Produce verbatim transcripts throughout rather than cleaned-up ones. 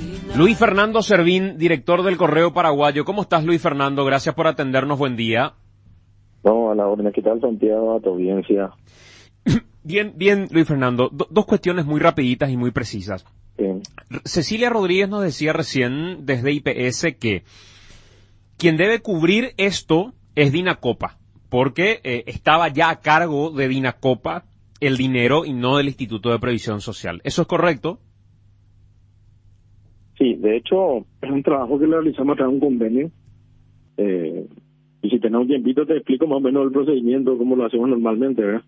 Luis Fernando Servín, director del Correo Paraguayo. ¿Cómo estás, Luis Fernando? Gracias por atendernos. Buen día. No, a la orden. ¿Qué tal, Santiago? A tu audiencia. Bien, bien, Luis Fernando. Do- dos cuestiones muy rapiditas y muy precisas. Bien. Cecilia Rodríguez nos decía recién desde I P S que quien debe cubrir esto es Dinacopa, porque eh, estaba ya a cargo de Dinacopa el dinero y no del Instituto de Previsión Social. ¿Eso es correcto? Sí, de hecho, es un trabajo que le realizamos a través de un convenio. Eh, y si tenemos un tiempito, te explico más o menos el procedimiento, cómo lo hacemos normalmente, ¿verdad?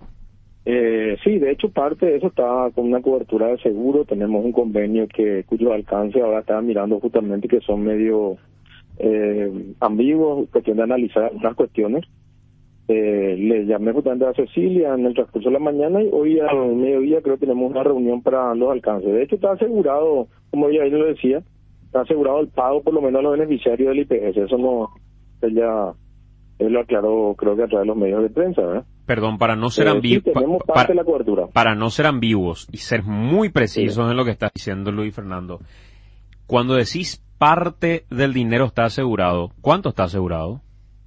Eh, sí, de hecho, parte de eso está con una cobertura de seguro. Tenemos un convenio que cuyo alcance ahora está mirando justamente que son medio eh, ambiguos, cuestión de analizar unas cuestiones. Eh, le llamé justamente a Cecilia en el transcurso de la mañana y hoy al mediodía creo que tenemos una reunión para los alcances. De hecho, está asegurado, como ella lo decía, está asegurado el pago por lo menos a los beneficiarios del I P S. Eso no, ella, él lo aclaró creo que a través de los medios de prensa, ¿verdad? Perdón, para no ser Eh, ambiguos, sí, tenemos pa- parte para, de la cobertura. para no ser ambiguos y ser muy precisos Sí. en lo que está diciendo Luis Fernando. Cuando decís parte del dinero está asegurado, ¿cuánto está asegurado?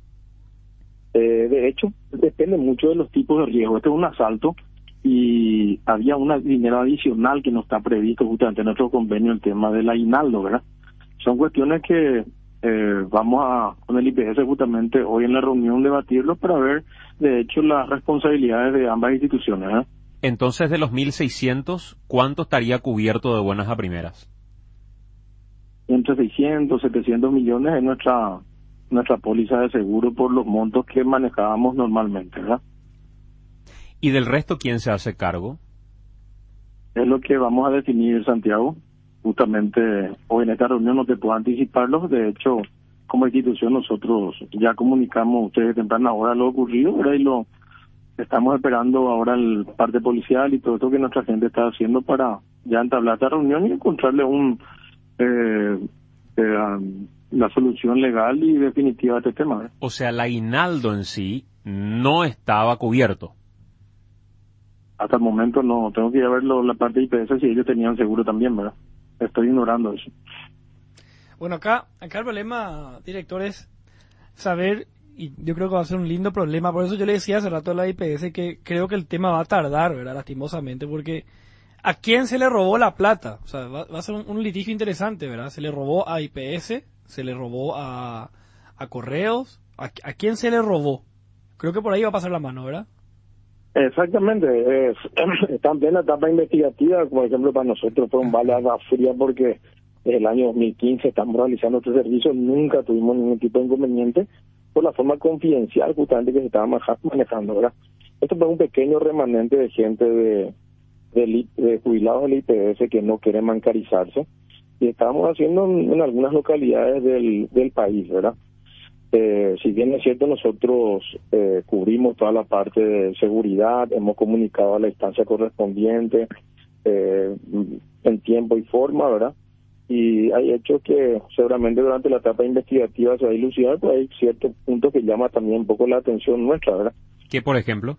Eh, de hecho, depende mucho de los tipos de riesgo. Este es un asalto y había un dinero adicional que no está previsto justamente en nuestro convenio, el tema del aguinaldo, ¿verdad? Son cuestiones que eh, vamos a, con el I P S justamente hoy en la reunión, debatirlo para ver, de hecho, las responsabilidades de ambas instituciones, ¿verdad? Entonces, de los mil seiscientos, ¿cuánto estaría cubierto de buenas a primeras? Entre seiscientos, setecientos millones es nuestra nuestra póliza de seguro por los montos que manejábamos normalmente, ¿verdad? ¿Y del resto quién se hace cargo? Es lo que vamos a definir, Santiago. Justamente hoy en esta reunión no te puedo anticiparlo. De hecho, como institución nosotros ya comunicamos a ustedes de temprana hora lo ocurrido, ¿verdad? Y lo estamos esperando ahora el parte policial y todo esto que nuestra gente está haciendo para ya entablar esta reunión y encontrarle un eh, eh, um, la solución legal y definitiva a este tema, ¿verdad? O sea, el aguinaldo en sí no estaba cubierto. Hasta el momento no, tengo que ir a ver lo- la parte de I P S si ellos tenían seguro también, ¿verdad? Estoy ignorando eso. Bueno, acá, acá el problema, director, es saber, y yo creo que va a ser un lindo problema, por eso yo le decía hace rato a la I P S que creo que el tema va a tardar, ¿verdad? Lastimosamente, porque ¿a quién se le robó la plata? O sea, va, va a ser un, un litigio interesante, ¿verdad? Se le robó a I P S, se le robó a, a Correos, ¿a, ¿a quién se le robó? Creo que por ahí va a pasar la mano, ¿verdad? Exactamente, es, también la etapa investigativa, por ejemplo, para nosotros fue un bala fría porque desde el año dos mil quince estamos realizando este servicio, nunca tuvimos ningún tipo de inconveniente por la forma confidencial justamente que se estaba maja- manejando, ¿verdad? Esto fue un pequeño remanente de gente de, de, li- de jubilados del I P S que no quieren bancarizarse y estábamos haciendo en, en algunas localidades del, del país, ¿verdad? Eh, si bien es cierto, nosotros eh, cubrimos toda la parte de seguridad, hemos comunicado a la instancia correspondiente eh, en tiempo y forma, ¿verdad? Y hay hechos que seguramente durante la etapa investigativa se va a dilucidar, pero hay ciertos puntos que llama también un poco la atención nuestra, ¿verdad? ¿Qué, por ejemplo?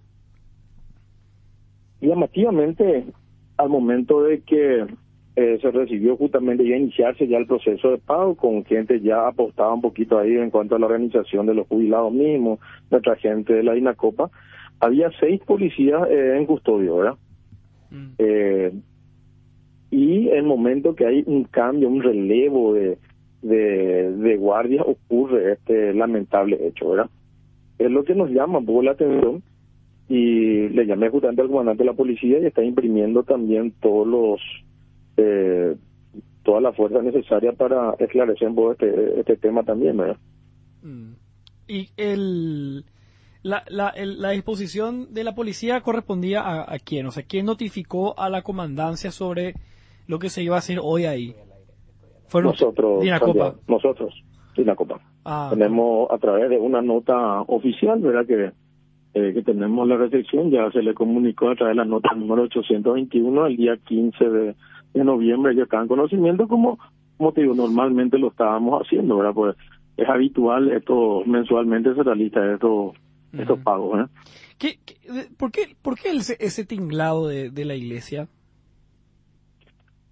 Llamativamente, al momento de que eh, se recibió justamente ya iniciarse ya el proceso de pago, con gente ya apostaba un poquito ahí en cuanto a la organización de los jubilados mismos, nuestra gente de la Dinacopa, había seis policías eh, en custodio, ¿verdad? Mm. Eh, y el momento que hay un cambio, un relevo de, de, de guardias, ocurre este lamentable hecho, ¿verdad? Es lo que nos llama un poco la atención. Y le llamé justamente al comandante de la policía y está imprimiendo también todos los eh, toda la fuerza necesaria para esclarecer un poco este, este tema también, ¿verdad? Mm. Y el la, la, el- la disposición de la policía correspondía a, a quién, o sea, ¿quién notificó a la comandancia sobre lo que se iba a hacer hoy ahí? Fueron Nosotros, Dinacopa. Santiago, nosotros, Dinacopa. Ah, Tenemos a través de una nota oficial, ¿verdad? Que eh, que tenemos la recepción, ya se le comunicó a través de la nota número ochocientos veintiuno el día quince de, de noviembre, ya está en conocimiento, como, como te digo, normalmente lo estábamos haciendo, ¿verdad? Pues es habitual, esto mensualmente se realiza estos, estos Ujú. pagos, ¿eh? ¿Qué, qué- de- por qué, por qué ese, ese tinglado de, de la iglesia?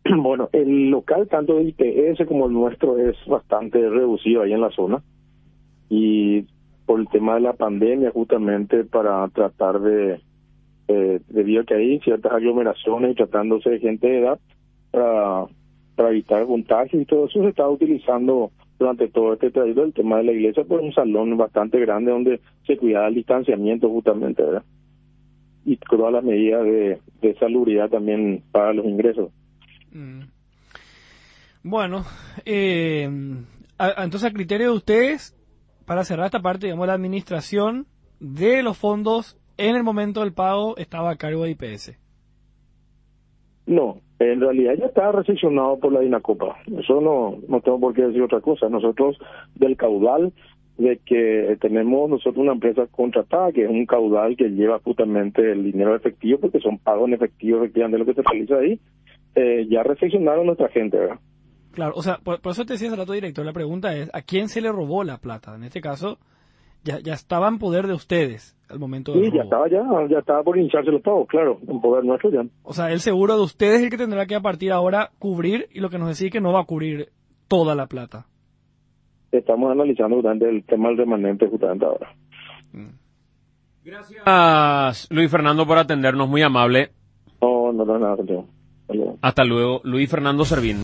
Bueno, el local tanto de I P S como el nuestro es bastante reducido ahí en la zona, y por el tema de la pandemia, justamente para tratar de, eh, debido a que hay ciertas aglomeraciones y tratándose de gente de edad, para, para evitar contagios y todo eso, se estaba utilizando durante todo este trayecto el tema de la iglesia por un salón bastante grande donde se cuidaba el distanciamiento justamente, ¿verdad? Y todas las medidas de, de salubridad también para los ingresos. Mm. Bueno, eh, a, entonces a criterio de ustedes, para cerrar esta parte, digamos, la administración de los fondos en el momento del pago estaba a cargo de I P S. No, en realidad ya estaba recepcionado por la Dinacopa. Eso no, no tengo por qué decir otra cosa. Nosotros, del caudal de que tenemos nosotros una empresa contratada, que es un caudal que lleva justamente el dinero efectivo, porque son pagos en efectivo efectivamente lo que se realiza ahí, eh, ya recepcionaron nuestra gente, ¿verdad? Claro, o sea, por, por eso te decía hace rato, director, la pregunta es, ¿a quién se le robó la plata? En este caso, ya, ya estaba en poder de ustedes al momento del Sí, robo. ya estaba ya, ya estaba por iniciarse los pagos, claro, en poder nuestro ya. O sea, el seguro de ustedes es el que tendrá que a partir de ahora cubrir, y lo que nos decía que no va a cubrir toda la plata. Estamos analizando justamente el tema del remanente justamente ahora. Gracias, Luis Fernando, por atendernos, muy amable. No, no, no, nada, contigo. Hasta luego, Luis Fernando Servín.